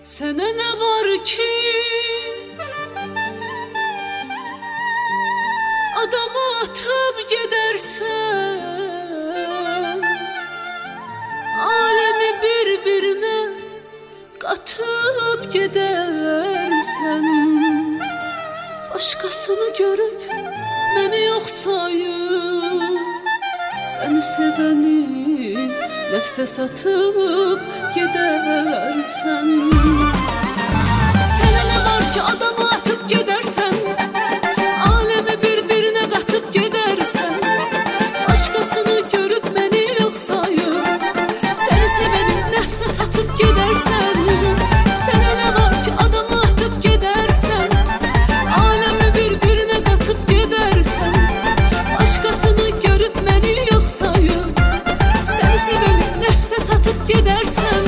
Sənə nə var ki, adamı atıp gedərsən, aləmi bir-birinə qatıp gedərsən. Başqasını görüp məni yox sayıb, səni sevəni nəfsə satıp gedərsən. Sənə nə var ki, adamı atıp gedərsən, aləmi bir-birinə qatıp gedərsən. Başqasını görüp məni yox sayıb, səni sevəni nəfsə satıp gedərsən. Sənə nə var ki, adamı atıp gedərsən, aləmi bir-birinə qatıp gedərsən. Başqasını görüp məni yox sayıb, səni sevəni nəfsə satıp gedərsən.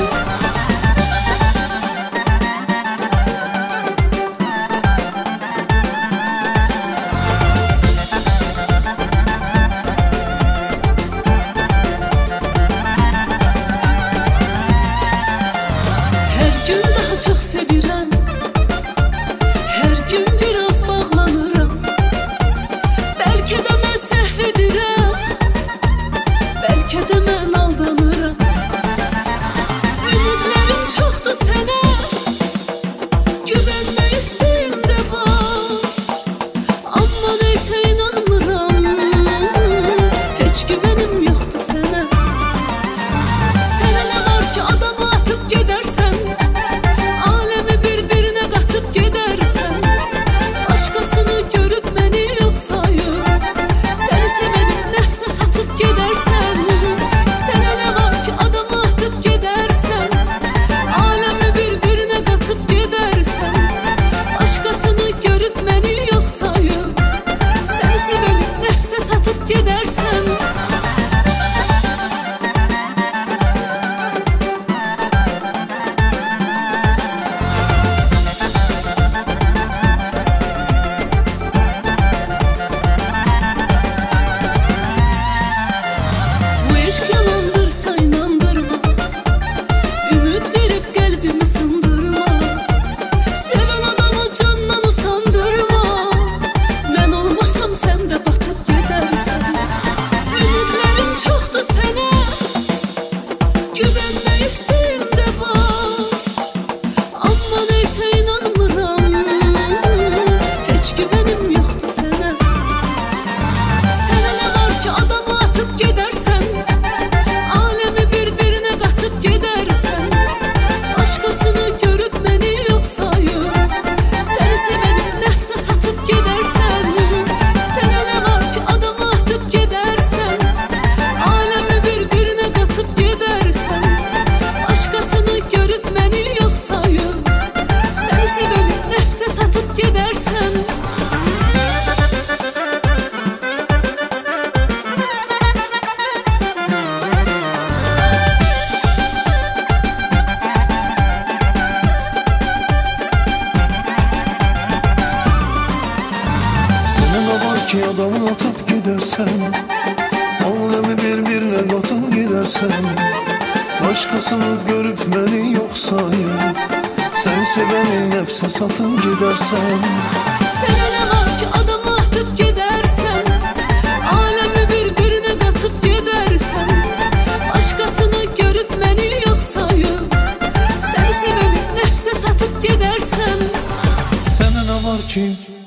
Çok sevirəm, hər gün biraz bağlanıram. Bəlkə də mən səhv edirəm, bəlkə də mən aldanıram. Ümidlərim çoxdur sənə, güvənmək istəyim də var. Amma neysə inanmıram, heç güvənim yoxdur sənə. Sənə nə var ki, adamı atıp gedərsən, gidersen. Bu eşk yalandırsa inandırma, ümit verip kalbimi sındırma. Seven adamı candan usandırma, ben olmasam sen de batıp gidersen. Ümidlerim çoxdur sənə, güvənmək istəyim də var. Amma neysə inanmıram, heç güvənim yoxdur sənə. Sənə nə var ki, adamı atıp gedərsən, aləmi bir-birinə qatıp gedərsən. Başqasını görüp məni yox sayıb, səni sevəni nəfsə satıp gedərsən. Sənə nə var ki, adamı atıp gedərsən, aləmi bir-birinə qatıp gedərsən. Başqasını görüp məni yox sayıb, səni sevəni nəfsə satıp gedərsən. Ki adamı atıp gidersen, alemi birbirine katıp gidersen. Başkasını görüp beni yok sayıp, sen seveni nefse satıp gidersen. Sənə nə var ki, adamı atıp gedərsən, aləmi bir-birinə qatıp gedərsən. Başqasını görüp məni yox sayıb, səni sevəni nəfsə satıp gedərsən. Sənə nə var ki,